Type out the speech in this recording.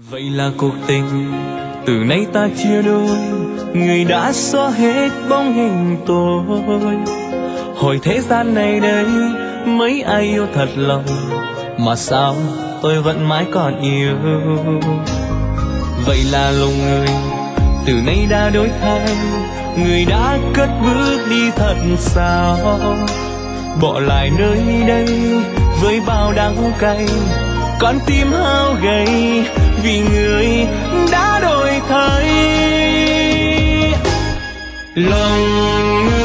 Vậy là cuộc tình từ nay ta chia đôi, người đã xóa hết bóng hình tôi. Hỏi thế gian này đây mấy ai yêu thật lòng, mà sao tôi vẫn mãi còn yêu. Vậy là lòng người từ nay đã đổi thay, người đã cất bước đi thật sao, bỏ lại nơi đây với bao đắng cay. Con tim hao gầy vì người đã đổi thay. Lòng người